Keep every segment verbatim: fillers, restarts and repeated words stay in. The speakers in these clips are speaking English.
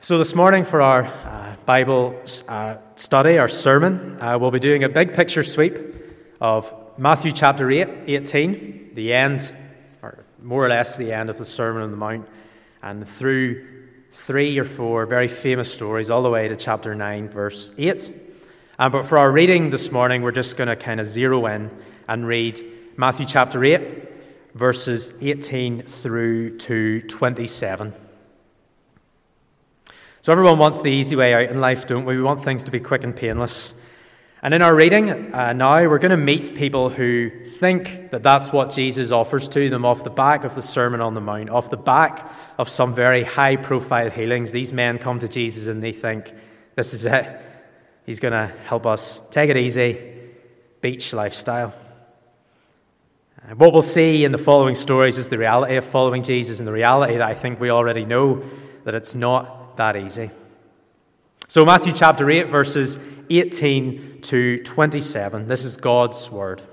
So this morning for our uh, Bible uh, study, our sermon, uh, we'll be doing a big picture sweep of Matthew chapter eight, eighteen, the end, or more or less the end of the Sermon on the Mount, and through three or four very famous stories all the way to chapter nine, verse eight. Um, but for our reading this morning, we're just going to kind of zero in and read Matthew chapter eight, verses eighteen through to twenty-seven. So everyone wants the easy way out in life, don't we? We want things to be quick and painless. And in our reading uh, now, we're going to meet people who think that that's what Jesus offers to them off the back of the Sermon on the Mount, off the back of some very high-profile healings. These men come to Jesus and they think, this is it. He's going to help us take it easy, beach lifestyle. And what we'll see in the following stories is the reality of following Jesus, and the reality that I think we already know, that it's not that easy. So Matthew chapter eight, verses eighteen to twenty-seven. This is God's word.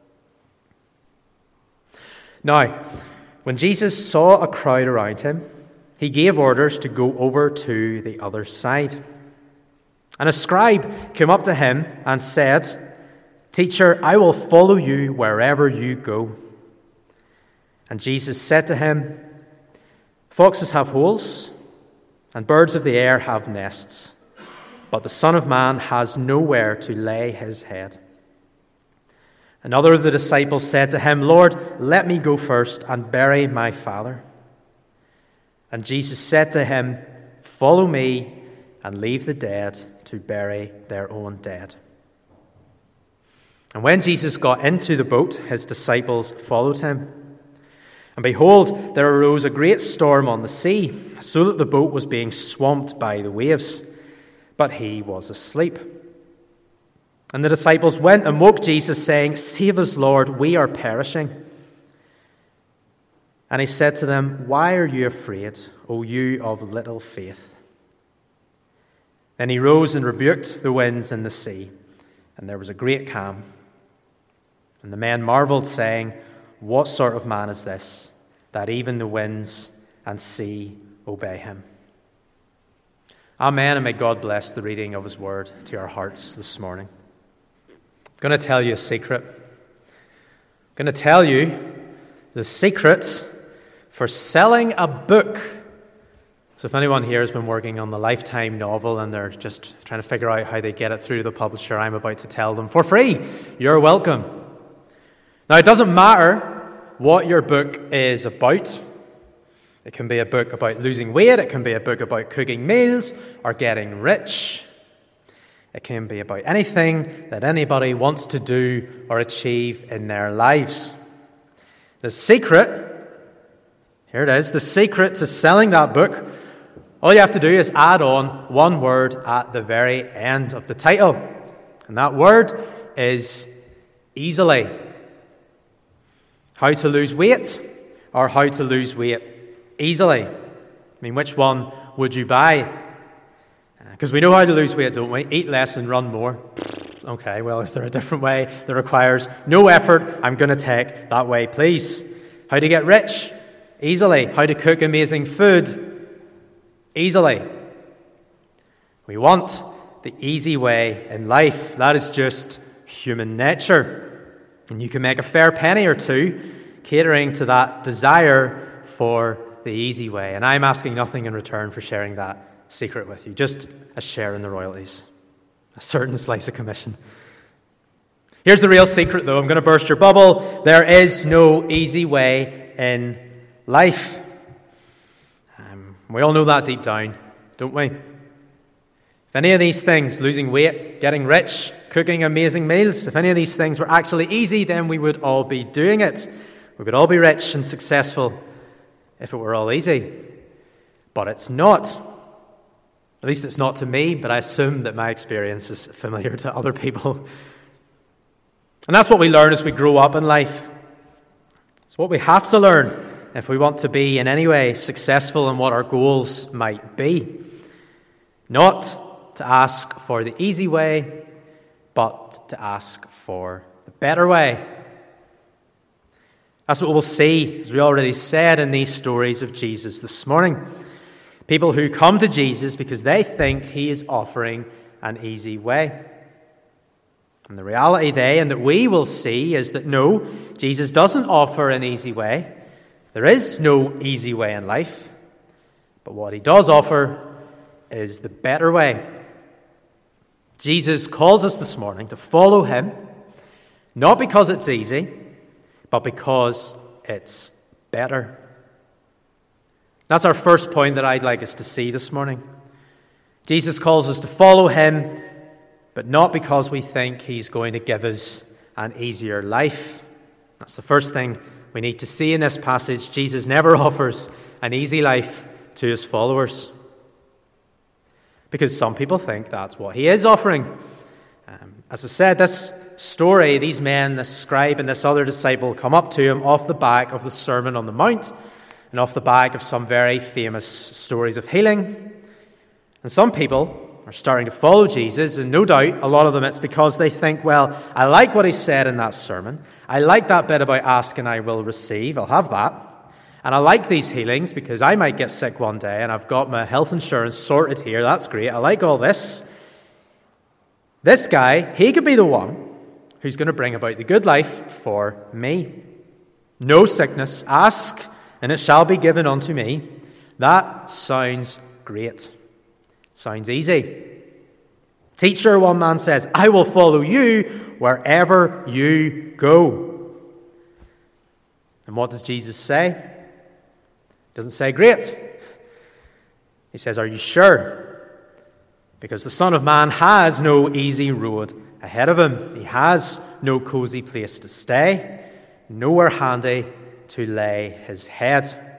Now, when Jesus saw a crowd around him, he gave orders to go over to the other side. And a scribe came up to him and said, "Teacher, I will follow you wherever you go." And Jesus said to him, "Foxes have holes, and birds of the air have nests, but the Son of Man has nowhere to lay his head." Another of the disciples said to him, "Lord, let me go first and bury my father." And Jesus said to him, "Follow me and leave the dead to bury their own dead." And when Jesus got into the boat, his disciples followed him. And behold, there arose a great storm on the sea, so that the boat was being swamped by the waves. But he was asleep. And the disciples went and woke Jesus, saying, "Save us, Lord, we are perishing." And he said to them, "Why are you afraid, O you of little faith?" Then he rose and rebuked the winds and the sea, and there was a great calm. And the men marveled, saying, "What sort of man is this, that even the winds and sea obey him?" Amen, and may God bless the reading of his word to our hearts this morning. I'm going to tell you a secret. I'm going to tell you the secret for selling a book. So if anyone here has been working on the Lifetime novel and they're just trying to figure out how they get it through to the publisher, I'm about to tell them for free. You're welcome. Now, it doesn't matter what your book is about. It can be a book about losing weight. It can be a book about cooking meals or getting rich. It can be about anything that anybody wants to do or achieve in their lives. The secret, here it is, the secret to selling that book, all you have to do is add on one word at the very end of the title. And that word is easily. How to lose weight, or how to lose weight easily. I mean, which one would you buy? Because we know how to lose weight, don't we? Eat less and run more. Okay, well, is there a different way that requires no effort? I'm going to take that way, please. How to get rich? Easily. How to cook amazing food? Easily. We want the easy way in life. That is just human nature. And you can make a fair penny or two catering to that desire for the easy way. And I'm asking nothing in return for sharing that secret with you. Just a share in the royalties. A certain slice of commission. Here's the real secret, though. I'm going to burst your bubble. There is no easy way in life. Um, we all know that deep down, don't we? If any of these things, losing weight, getting rich, cooking amazing meals, if any of these things were actually easy, then we would all be doing it. We would all be rich and successful if it were all easy. But it's not. At least it's not to me, but I assume that my experience is familiar to other people. And that's what we learn as we grow up in life. It's what we have to learn if we want to be in any way successful in what our goals might be. Not to ask for the easy way, but to ask for the better way. That's what we'll see, as we already said, in these stories of Jesus this morning. People who come to Jesus because they think he is offering an easy way. And the reality they and that we will see is that no, Jesus doesn't offer an easy way. There is no easy way in life. But what he does offer is the better way. Jesus calls us this morning to follow him, not because it's easy, but because it's better. That's our first point that I'd like us to see this morning. Jesus calls us to follow him, but not because we think he's going to give us an easier life. That's the first thing we need to see in this passage. Jesus never offers an easy life to his followers, because some people think that's what he is offering. Um, as I said, this story, these men, this scribe and this other disciple, come up to him off the back of the Sermon on the Mount and off the back of some very famous stories of healing. And some people are starting to follow Jesus, and no doubt a lot of them it's because they think, well, I like what he said in that sermon. I like that bit about ask and I will receive. I'll have that. And I like these healings because I might get sick one day and I've got my health insurance sorted here. That's great. I like all this. This guy, he could be the one who's going to bring about the good life for me. No sickness. Ask and it shall be given unto me. That sounds great. Sounds easy. Teacher, one man says, I will follow you wherever you go. And what does Jesus say? He doesn't say, great. He says, are you sure? Because the Son of Man has no easy road ahead of him. He has no cozy place to stay, nowhere handy to lay his head.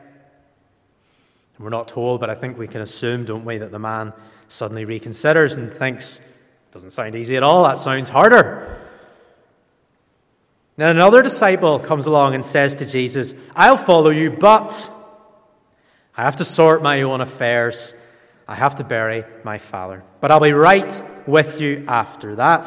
And we're not told, but I think we can assume, don't we, that the man suddenly reconsiders and thinks, doesn't sound easy at all, that sounds harder. Then another disciple comes along and says to Jesus, I'll follow you, but I have to sort my own affairs. I have to bury my father. But I'll be right with you after that.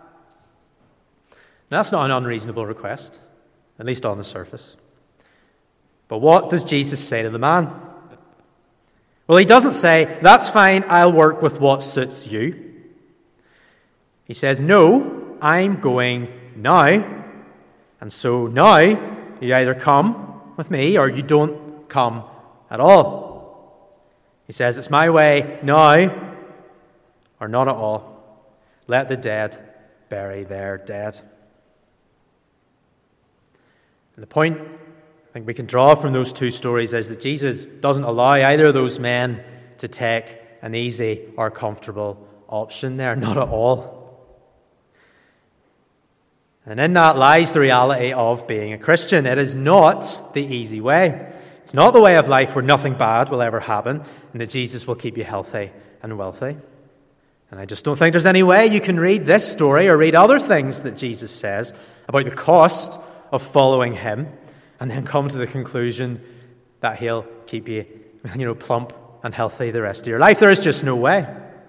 Now, that's not an unreasonable request, at least on the surface. But what does Jesus say to the man? Well, he doesn't say, that's fine, I'll work with what suits you. He says, no, I'm going now. And so now, you either come with me or you don't come at all. He says, it's my way now or not at all. Let the dead bury their dead. And the point I think we can draw from those two stories is that Jesus doesn't allow either of those men to take an easy or comfortable option there, not at all. And in that lies the reality of being a Christian. It is not the easy way. It's not the way of life where nothing bad will ever happen and that Jesus will keep you healthy and wealthy. And I just don't think there's any way you can read this story or read other things that Jesus says about the cost of following him and then come to the conclusion that he'll keep you, you know, plump and healthy the rest of your life. There is just no way.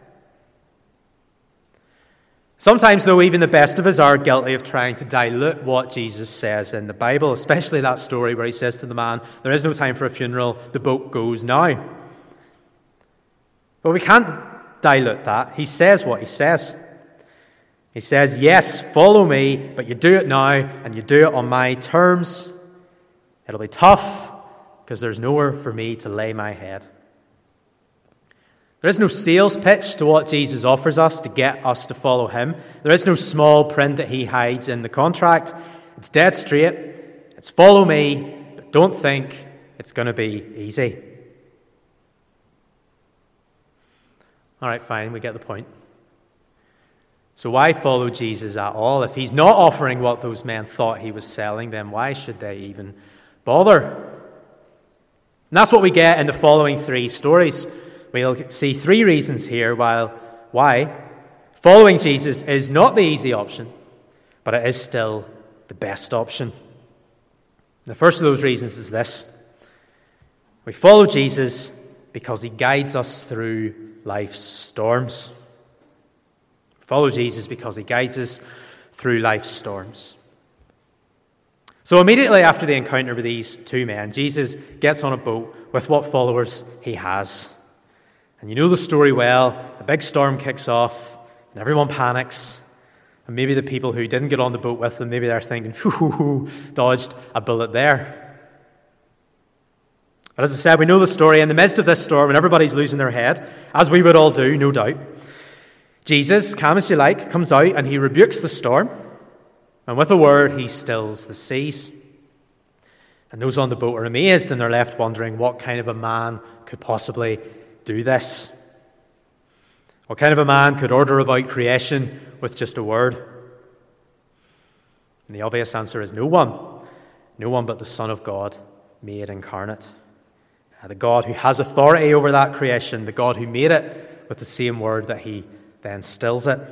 Sometimes, though, even the best of us are guilty of trying to dilute what Jesus says in the Bible, especially that story where he says to the man, there is no time for a funeral, the boat goes now. But we can't dilute that. He says what he says. He says, yes, follow me, but you do it now, and you do it on my terms. It'll be tough, because there's nowhere for me to lay my head. There is no sales pitch to what Jesus offers us to get us to follow him. There is no small print that he hides in the contract. It's dead straight. It's follow me, but don't think it's going to be easy. All right, fine, we get the point. So why follow Jesus at all? If he's not offering what those men thought he was selling, then why should they even bother? And that's what we get in the following three stories. We'll see three reasons here while, why following Jesus is not the easy option, but it is still the best option. The first of those reasons is this. We follow Jesus because he guides us through life's storms. Follow Jesus because he guides us through life's storms. So immediately after the encounter with these two men, Jesus gets on a boat with what followers he has. And you know the story well. A big storm kicks off, and everyone panics. And maybe the people who didn't get on the boat with them, maybe they're thinking, whoo, dodged a bullet there. But as I said, we know the story. In the midst of this storm, when everybody's losing their head, as we would all do, no doubt, Jesus, calm as you like, comes out and he rebukes the storm. And with a word, he stills the seas. And those on the boat are amazed, and they're left wondering what kind of a man could possibly do this. What kind of a man could order about creation with just a word? And the obvious answer is no one. No one but the Son of God made incarnate. The God who has authority over that creation, the God who made it with the same word that he then stills it.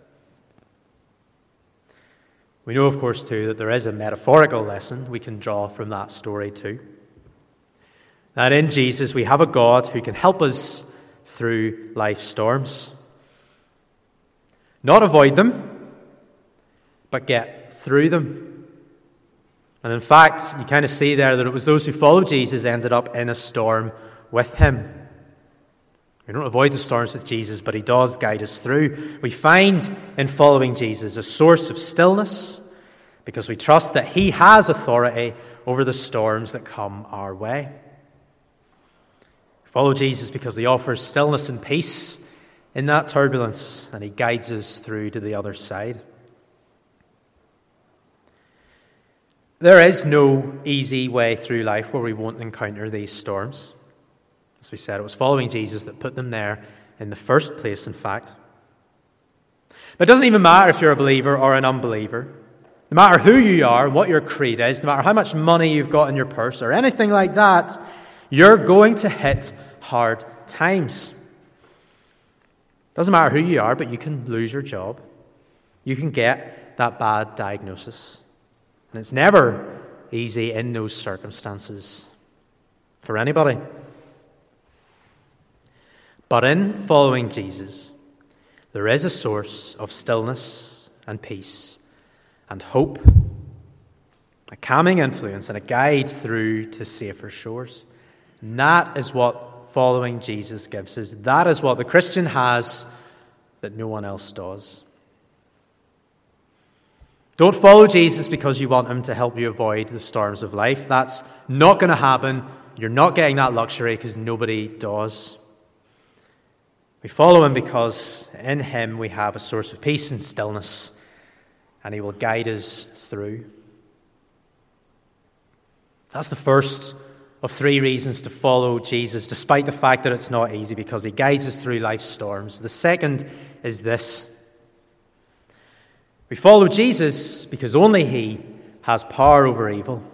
We know, of course, too, that there is a metaphorical lesson we can draw from that story too. That in Jesus we have a God who can help us through life's storms. Not avoid them, but get through them. And in fact, you kind of see there that it was those who followed Jesus ended up in a storm with him. We don't avoid the storms with Jesus, but he does guide us through. We find in following Jesus a source of stillness because we trust that he has authority over the storms that come our way. We follow Jesus because he offers stillness and peace in that turbulence, and he guides us through to the other side. There is no easy way through life where we won't encounter these storms. As we said, it was following Jesus that put them there in the first place, in fact. But it doesn't even matter if you're a believer or an unbeliever. No matter who you are, what your creed is, no matter how much money you've got in your purse or anything like that, you're going to hit hard times. Doesn't matter who you are, but you can lose your job. You can get that bad diagnosis. And it's never easy in those circumstances for anybody. But in following Jesus, there is a source of stillness and peace and hope, a calming influence and a guide through to safer shores. And that is what following Jesus gives us. That is what the Christian has that no one else does. Don't follow Jesus because you want him to help you avoid the storms of life. That's not going to happen. You're not getting that luxury because nobody does. We follow him because in him we have a source of peace and stillness, and he will guide us through. That's the first of three reasons to follow Jesus, despite the fact that it's not easy, because he guides us through life's storms. The second is this. We follow Jesus because only he has power over evil.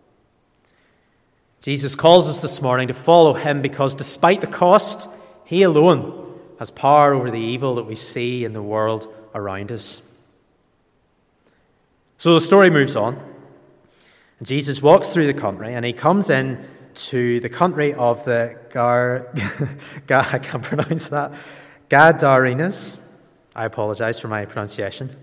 Jesus calls us this morning to follow him because despite the cost, he alone has power over the evil that we see in the world around us. So the story moves on. And Jesus walks through the country and he comes in to the country of the Gar... I can't pronounce that. Gadarenes. I apologize for my pronunciation.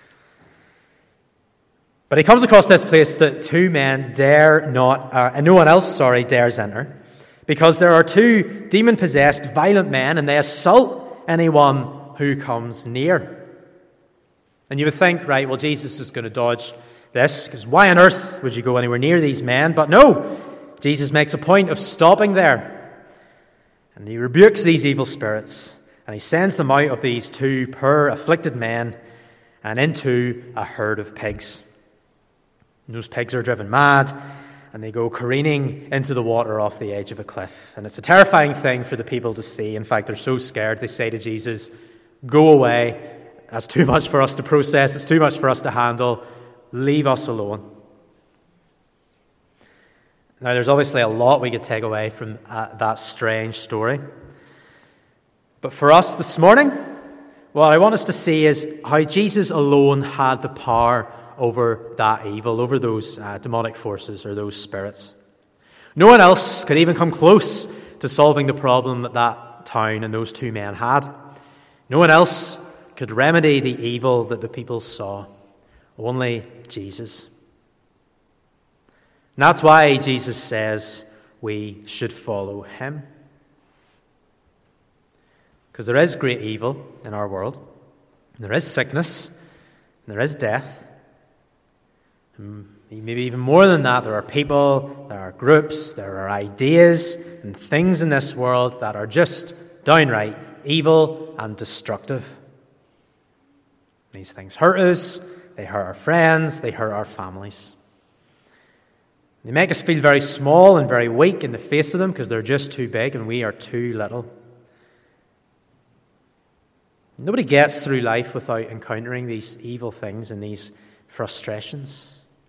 But he comes across this place that two men dare not, uh, and no one else, sorry, dares enter, because there are two demon-possessed, violent men, and they assault anyone who comes near. And you would think, right, well, Jesus is going to dodge this, because why on earth would you go anywhere near these men? But no, Jesus makes a point of stopping there, and he rebukes these evil spirits, and he sends them out of these two poor, afflicted men and into a herd of pigs. And those pigs are driven mad, and they go careening into the water off the edge of a cliff. And it's a terrifying thing for the people to see. In fact, they're so scared, they say to Jesus, "Go away. That's too much for us to process. It's too much for us to handle. Leave us alone." Now, there's obviously a lot we could take away from uh, that strange story. But for us this morning, what I want us to see is how Jesus alone had the power over that evil, over those uh, demonic forces or those spirits. No one else could even come close to solving the problem that that town and those two men had. No one else could remedy the evil that the people saw. Only Jesus. And that's why Jesus says we should follow him. Because there is great evil in our world. There is sickness. And there is death. And maybe even more than that, there are people, there are groups, there are ideas and things in this world that are just downright evil and destructive. These things hurt us, they hurt our friends, they hurt our families. They make us feel very small and very weak in the face of them because they're just too big and we are too little. Nobody gets through life without encountering these evil things and these frustrations.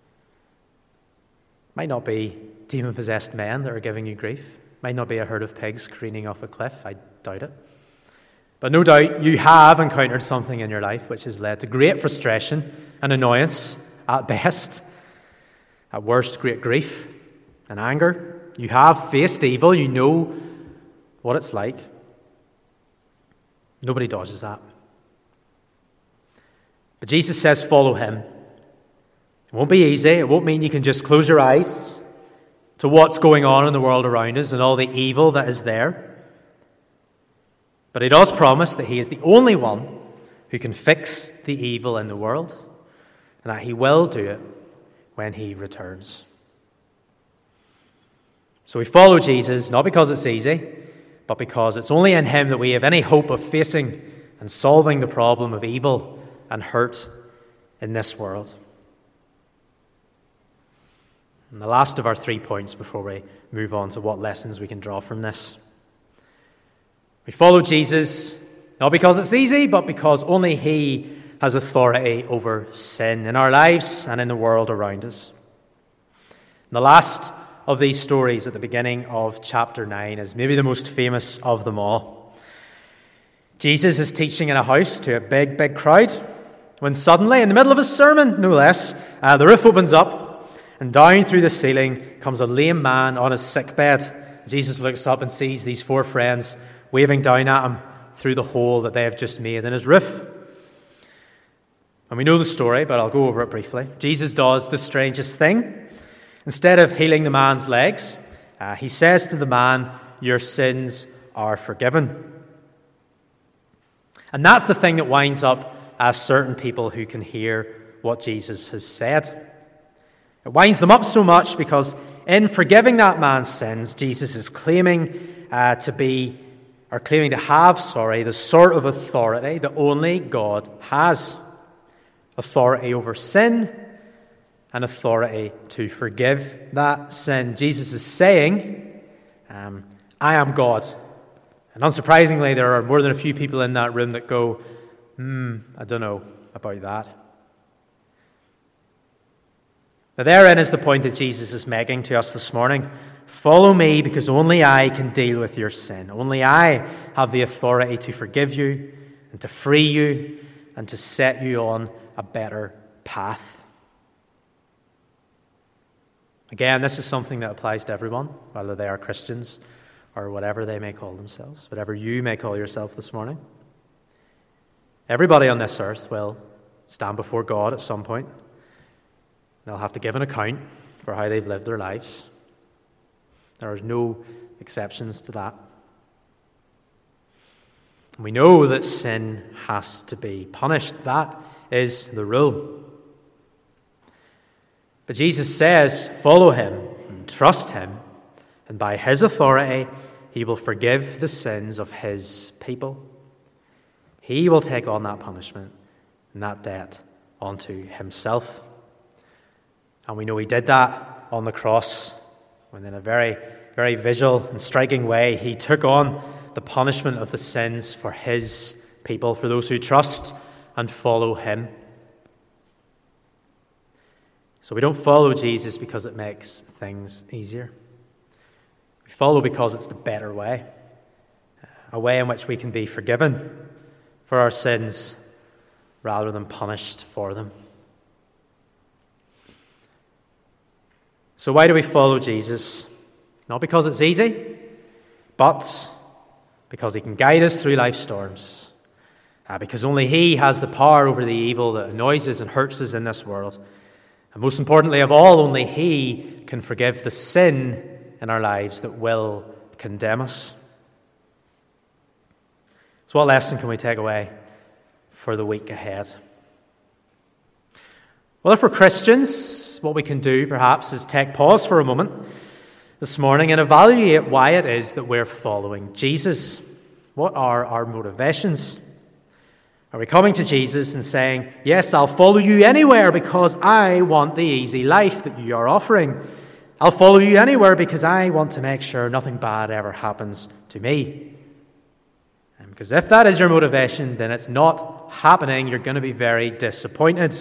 It might not be demon-possessed men that are giving you grief. It might not be a herd of pigs careening off a cliff. I doubt it. But no doubt you have encountered something in your life which has led to great frustration and annoyance at best. At worst, great grief and anger. You have faced evil. You know what it's like. Nobody dodges that. But Jesus says, follow him. It won't be easy. It won't mean you can just close your eyes to what's going on in the world around us and all the evil that is there. But he does promise that he is the only one who can fix the evil in the world and that he will do it when he returns. So we follow Jesus, not because it's easy, but because it's only in him that we have any hope of facing and solving the problem of evil and hurt in this world. And the last of our three points before we move on to what lessons we can draw from this. We follow Jesus not because it's easy, but because only he has authority over sin in our lives and in the world around us. And the last of these stories at the beginning of chapter nine is maybe the most famous of them all. Jesus is teaching in a house to a big, big crowd when suddenly, in the middle of his sermon, no less, uh, the roof opens up and down through the ceiling comes a lame man on his sickbed. Jesus looks up and sees these four friends waving down at him through the hole that they have just made in his roof. And we know the story, but I'll go over it briefly. Jesus does the strangest thing. Instead of healing the man's legs, uh, he says to the man, your sins are forgiven. And that's the thing that winds up uh, certain people who can hear what Jesus has said. It winds them up so much because in forgiving that man's sins, Jesus is claiming uh, to be, or claiming to have, sorry, the sort of authority that only God has. Authority over sin and authority to forgive that sin. Jesus is saying, um, I am God. And unsurprisingly, there are more than a few people in that room that go, hmm, I don't know about that. Now therein is the point that Jesus is making to us this morning. Follow me because only I can deal with your sin. Only I have the authority to forgive you and to free you and to set you on a better path. Again, this is something that applies to everyone, whether they are Christians or whatever they may call themselves, whatever you may call yourself this morning. Everybody on this earth will stand before God at some point. They'll have to give an account for how they've lived their lives. There are no exceptions to that. We know that sin has to be punished. That is the rule. But Jesus says, follow him and trust him, and by his authority, he will forgive the sins of his people. He will take on that punishment and that debt onto himself. And we know he did that on the cross when in a very, very visual and striking way, he took on the punishment of the sins for his people, for those who trust and follow him. So we don't follow Jesus because it makes things easier. We follow because it's the better way, a way in which we can be forgiven for our sins rather than punished for them. So why do we follow Jesus? Not because it's easy, but because he can guide us through life's storms. Uh, because only he has the power over the evil that annoys us and hurts us in this world. And most importantly of all, only he can forgive the sin in our lives that will condemn us. So So what lesson can we take away for the week ahead? Well, if we're Christians, what we can do perhaps is take pause for a moment this morning and evaluate why it is that we're following Jesus. What are our motivations? Are we coming to Jesus and saying, yes, I'll follow you anywhere because I want the easy life that you are offering. I'll follow you anywhere because I want to make sure nothing bad ever happens to me. And because if that is your motivation, then it's not happening. You're going to be very disappointed.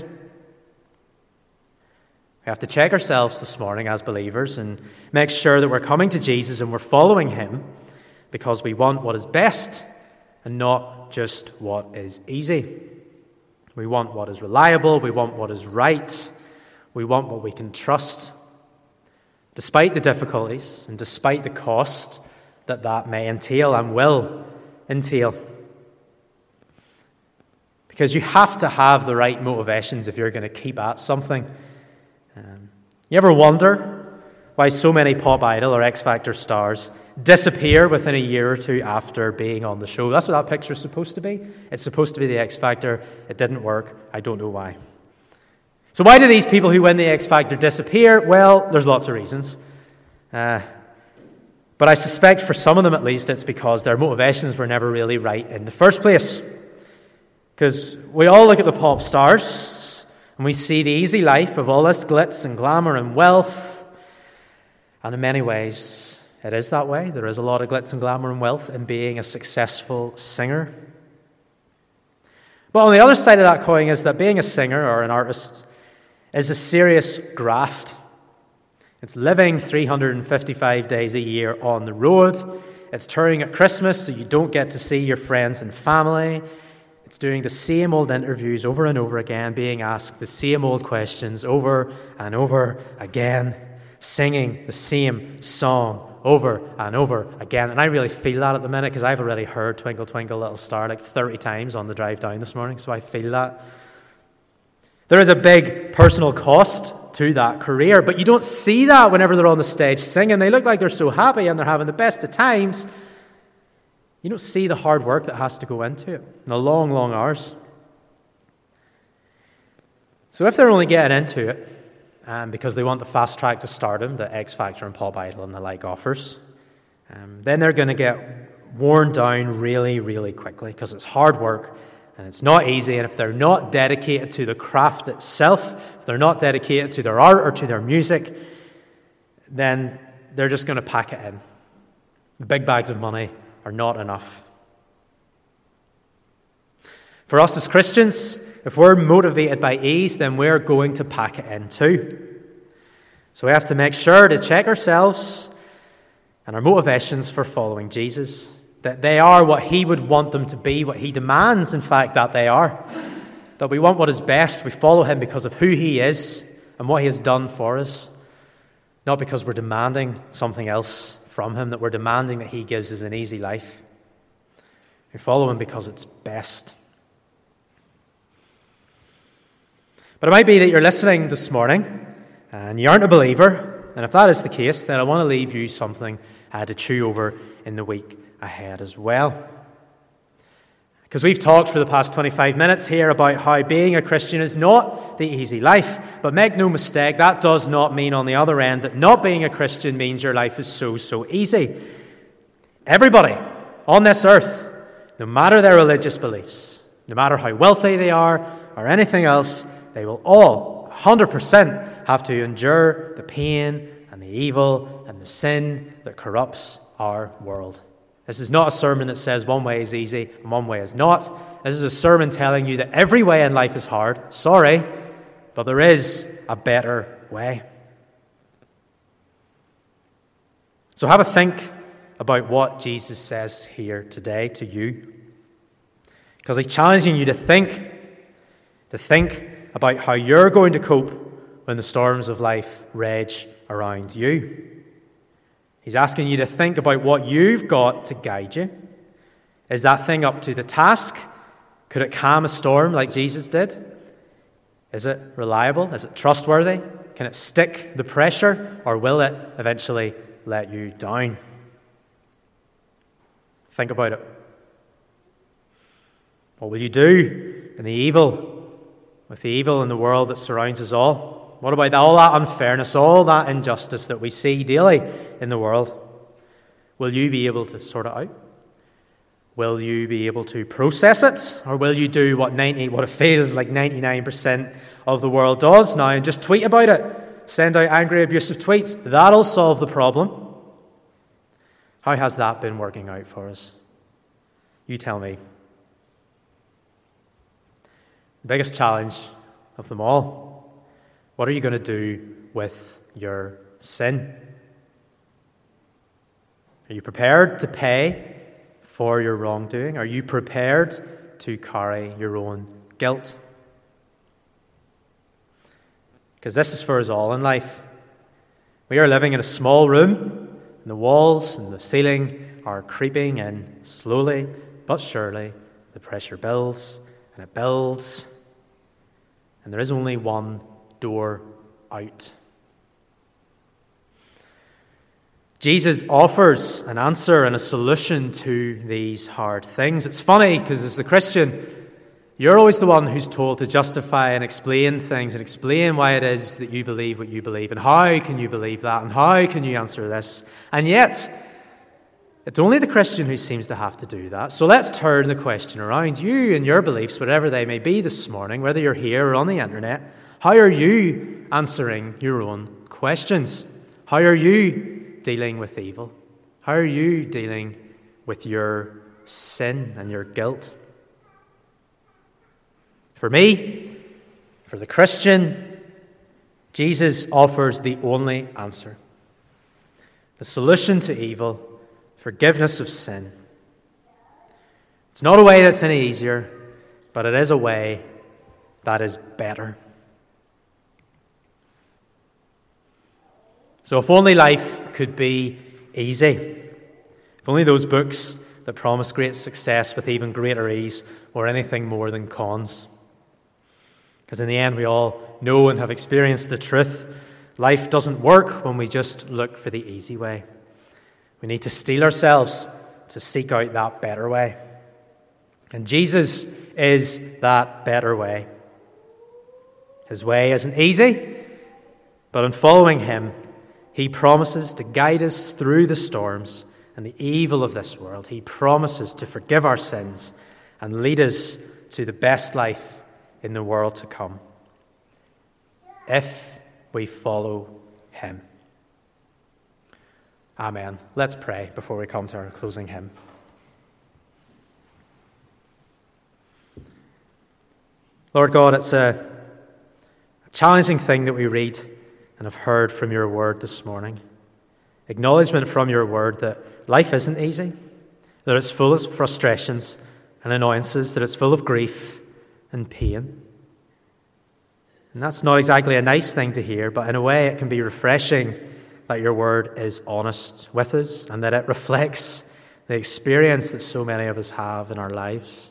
We have to check ourselves this morning as believers and make sure that we're coming to Jesus and we're following him because we want what is best and not just what is easy. We want what is reliable. We want what is right. We want what we can trust, despite the difficulties and despite the cost that that may entail and will entail. Because you have to have the right motivations if you're going to keep at something. Um, you ever wonder why so many Pop Idol or X Factor stars disappear within a year or two after being on the show? That's what that picture's supposed to be. It's supposed to be the X Factor. It didn't work. I don't know why. So why do these people who win the X Factor disappear? Well, there's lots of reasons. Uh, but I suspect for some of them at least it's because their motivations were never really right in the first place. Because we all look at the pop stars and we see the easy life of all this glitz and glamour and wealth. And in many ways, it is that way. There is a lot of glitz and glamour and wealth in being a successful singer. But on the other side of that coin is that being a singer or an artist is a serious graft. It's living three hundred fifty-five days a year on the road. It's touring at Christmas so you don't get to see your friends and family. It's doing the same old interviews over and over again, being asked the same old questions over and over again, singing the same song over and over again. And I really feel that at the minute because I've already heard Twinkle, Twinkle, Little Star like thirty times on the drive down this morning, so I feel that. There is a big personal cost to that career, but you don't see that whenever they're on the stage singing. They look like they're so happy and they're having the best of times. You don't see the hard work that has to go into it, and the long, long hours. So if they're only getting into it um, because they want the fast track to stardom that X Factor and Pop Idol and the like offers, um, then they're going to get worn down really, really quickly because it's hard work and it's not easy. And if they're not dedicated to the craft itself, if they're not dedicated to their art or to their music, then they're just going to pack it in. The big bags of money are not enough. For us as Christians, if we're motivated by ease, then we're going to pack it in too. So we have to make sure to check ourselves and our motivations for following Jesus, that they are what he would want them to be, what he demands, in fact, that they are. That we want what is best. We follow him because of who he is and what he has done for us, not because we're demanding something else from him, that we're demanding that he gives us an easy life. We follow him because it's best. But it might be that you're listening this morning and you aren't a believer, and if that is the case, then I want to leave you something uh, to chew over in the week ahead as well. Because we've talked for the past twenty-five minutes here about how being a Christian is not the easy life. But make no mistake, that does not mean on the other end that not being a Christian means your life is so, so easy. Everybody on this earth, no matter their religious beliefs, no matter how wealthy they are or anything else, they will all one hundred percent have to endure the pain and the evil and the sin that corrupts our world. This is not a sermon that says one way is easy and one way is not. This is a sermon telling you that every way in life is hard. Sorry, but there is a better way. So have a think about what Jesus says here today to you. Because he's challenging you to think, to think about how you're going to cope when the storms of life rage around you. He's asking you to think about what you've got to guide you. Is that thing up to the task? Could it calm a storm like Jesus did? Is it reliable? Is it trustworthy? Can it stick the pressure? Or will it eventually let you down? Think about it. What will you do in the evil, with the evil in the world that surrounds us all? What about all that unfairness, all that injustice that we see daily in the world? Will you be able to sort it out? Will you be able to process it? Or will you do what ninety, what it feels like ninety-nine percent of the world does now and just tweet about it? Send out angry, abusive tweets. That'll solve the problem. How has that been working out for us? You tell me. The biggest challenge of them all. What are you going to do with your sin? Are you prepared to pay for your wrongdoing? Are you prepared to carry your own guilt? Because this is for us all in life. We are living in a small room, and the walls and the ceiling are creeping in slowly but surely. The pressure builds and it builds, and there is only one door out. Jesus offers an answer and a solution to these hard things. It's funny because as the Christian, you're always the one who's told to justify and explain things and explain why it is that you believe what you believe and how can you believe that and how can you answer this. And yet, it's only the Christian who seems to have to do that. So let's turn the question around. You and your beliefs, whatever they may be this morning, whether you're here or on the internet, how are you answering your own questions? How are you dealing with evil? How are you dealing with your sin and your guilt? For me, for the Christian, Jesus offers the only answer. The solution to evil, forgiveness of sin. It's not a way that's any easier, but it is a way that is better. So if only life could be easy, if only those books that promise great success with even greater ease were anything more than cons. Because in the end, we all know and have experienced the truth. Life doesn't work when we just look for the easy way. We need to steel ourselves to seek out that better way. And Jesus is that better way. His way isn't easy, but in following him, he promises to guide us through the storms and the evil of this world. He promises to forgive our sins and lead us to the best life in the world to come, if we follow him. Amen. Let's pray before we come to our closing hymn. Lord God, it's a, a challenging thing that we read and have heard from your word this morning. Acknowledgement from your word that life isn't easy, that it's full of frustrations and annoyances, that it's full of grief and pain. And that's not exactly a nice thing to hear, but in a way it can be refreshing that your word is honest with us and that it reflects the experience that so many of us have in our lives.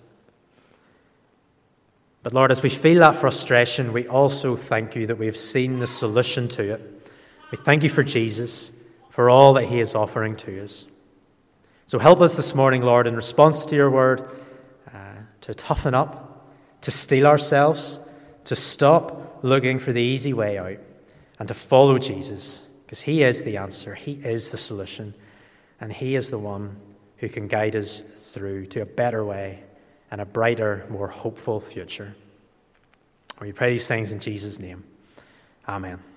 But Lord, as we feel that frustration, we also thank you that we have seen the solution to it. We thank you for Jesus, for all that he is offering to us. So help us this morning, Lord, in response to your word, uh, to toughen up, to steel ourselves, to stop looking for the easy way out, and to follow Jesus, because he is the answer, he is the solution, and he is the one who can guide us through to a better way and a brighter, more hopeful future. We pray these things in Jesus' name. Amen.